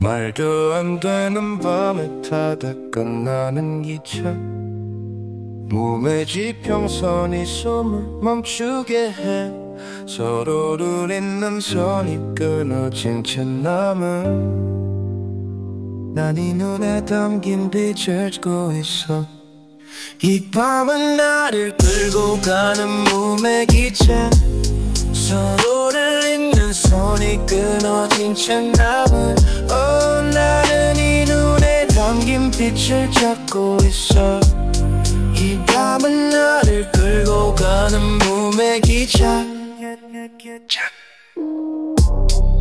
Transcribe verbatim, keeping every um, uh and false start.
말도 안 되는 밤에 타다 끝나는 기차, 몸의 지평선이 숨을 멈추게 해. 서로를 잇는 선이 끊어진 채 남은 난 이 눈에 담긴 빛을 고 있어. 이 밤은 나를 끌고 가는 몸의 기차, 서로를 잇는 손이 끊어진 채 남은 oh, 나는 이 눈에 담긴 빛을 잡고 있어. 이 밤은 나를 끌고 가는 몸의 기차.